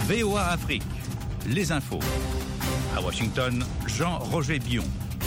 VOA Afrique, les infos. À Washington, Jean-Roger Bion.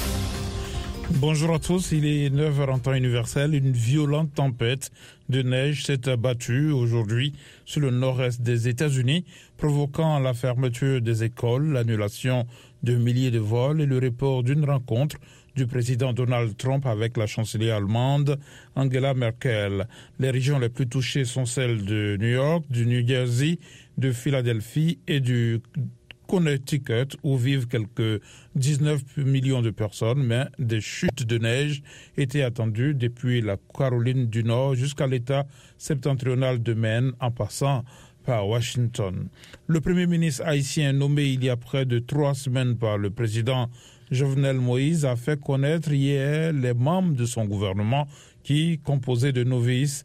Bonjour à tous, il est 9h en temps universel. Une violente tempête de neige s'est abattue aujourd'hui sur le nord-est des États-Unis, provoquant la fermeture des écoles, l'annulation de milliers de vols et le report d'une rencontre du président Donald Trump avec la chancelière allemande Angela Merkel. Les régions les plus touchées sont celles de New York, du New Jersey, de Philadelphie et du Connecticut, où vivent quelques 19 millions de personnes, mais des chutes de neige étaient attendues depuis la Caroline du Nord jusqu'à l'État septentrional de Maine, en passant par Washington. Le Premier ministre haïtien, nommé il y a près de 3 semaines par le président Jovenel Moïse, a fait connaître hier les membres de son gouvernement qui, composé de novices,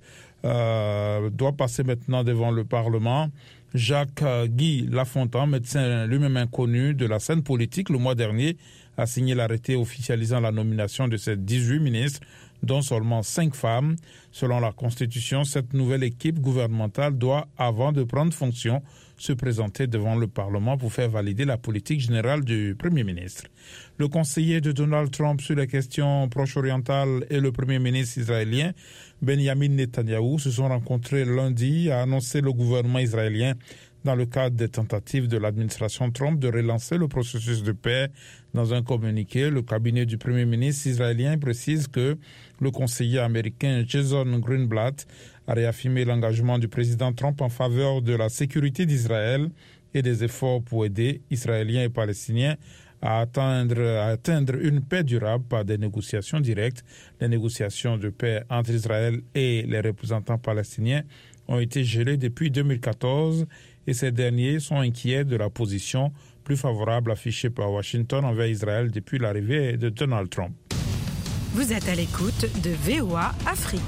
doit passer maintenant devant le Parlement. Jacques-Guy Lafontaine, médecin lui-même inconnu de la scène politique, le mois dernier, a signé l'arrêté officialisant la nomination de ces 18 ministres, dont seulement 5 femmes. Selon la Constitution, cette nouvelle équipe gouvernementale doit, avant de prendre fonction, se présenter devant le Parlement pour faire valider la politique générale du Premier ministre. Le conseiller de Donald Trump sur les questions proche-orientales et le Premier ministre israélien, Benjamin Netanyahou, se sont rencontrés lundi, a annoncé le gouvernement israélien dans le cadre des tentatives de l'administration Trump de relancer le processus de paix. Dans un communiqué, le cabinet du Premier ministre israélien précise que le conseiller américain Jason Greenblatt a réaffirmé l'engagement du président Trump en faveur de la sécurité d'Israël et des efforts pour aider Israéliens et Palestiniens à atteindre une paix durable par des négociations directes. Les négociations de paix entre Israël et les représentants palestiniens ont été gelées depuis 2014 et ces derniers sont inquiets de la position plus favorable affichée par Washington envers Israël depuis l'arrivée de Donald Trump. Vous êtes à l'écoute de VOA Afrique.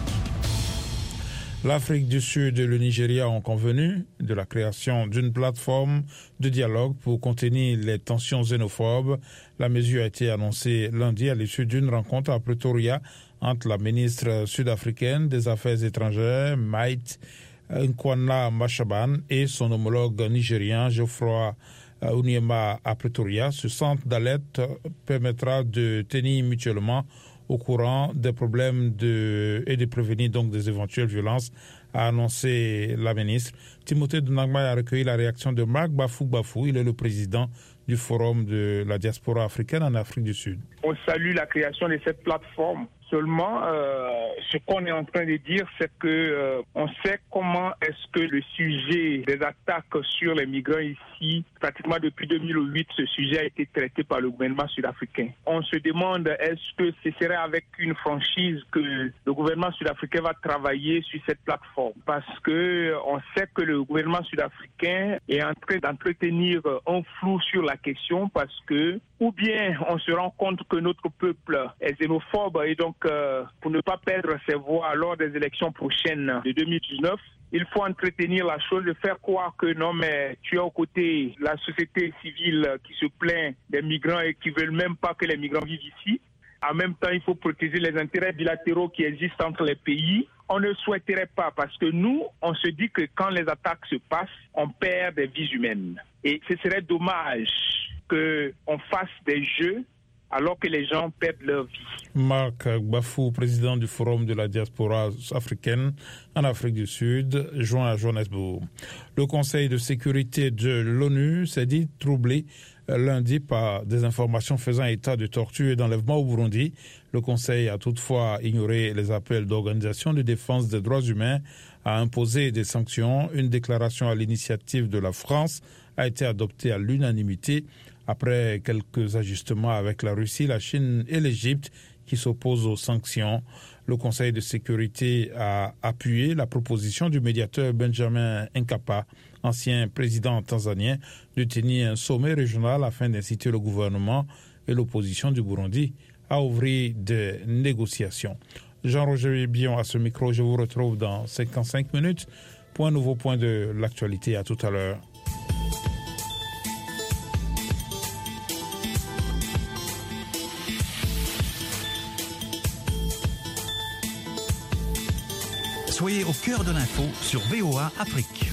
L'Afrique du Sud et le Nigeria ont convenu de la création d'une plateforme de dialogue pour contenir les tensions xénophobes. La mesure a été annoncée lundi à l'issue d'une rencontre à Pretoria entre la ministre sud-africaine des Affaires étrangères, Maït Nkwana Mashaban, et son homologue nigérien, Geoffroy Onyema à Pretoria. Ce centre d'alerte permettra de tenir mutuellement au courant des problèmes et de prévenir donc des éventuelles violences, a annoncé la ministre. Timothée Donagba a recueilli la réaction de Marc Bafou. Il est le président du Forum de la diaspora africaine en Afrique du Sud. On salue la création de cette plateforme. Seulement, ce qu'on est en train de dire, c'est que on sait comment est-ce que le sujet des attaques sur les migrants ici, pratiquement depuis 2008, ce sujet a été traité par le gouvernement sud-africain. On se demande, est-ce que ce serait avec une franchise que le gouvernement sud-africain va travailler sur cette plateforme? Parce que on sait que le gouvernement sud-africain est en train d'entretenir un flou sur la question, parce que ou bien on se rend compte que notre peuple est xénophobe et donc pour ne pas perdre ses voix lors des élections prochaines de 2019, il faut entretenir la chose, de faire croire que non, mais tu es aux côtés de la société civile qui se plaint des migrants et qui ne veulent même pas que les migrants vivent ici. En même temps, il faut protéger les intérêts bilatéraux qui existent entre les pays. On ne souhaiterait pas, parce que nous, on se dit que quand les attaques se passent, on perd des vies humaines. Et ce serait dommage qu'on fasse des jeux alors que les gens perdent leur vie. Marc Bafou, président du Forum de la diaspora africaine en Afrique du Sud, joint à Johannesburg. Le Conseil de sécurité de l'ONU s'est dit troublé lundi par des informations faisant état de torture et d'enlèvement au Burundi. Le Conseil a toutefois ignoré les appels d'organisations de défense des droits humains à imposer des sanctions. Une déclaration à l'initiative de la France a été adoptée à l'unanimité après quelques ajustements avec la Russie, la Chine et l'Égypte qui s'opposent aux sanctions. Le Conseil de sécurité a appuyé la proposition du médiateur Benjamin Mkapa, ancien président tanzanien, de tenir un sommet régional afin d'inciter le gouvernement et l'opposition du Burundi à ouvrir des négociations. Jean-Roger Bion à ce micro, je vous retrouve dans 55 minutes pour un nouveau point de l'actualité. À tout à l'heure. Soyez au cœur de l'info sur VOA Afrique.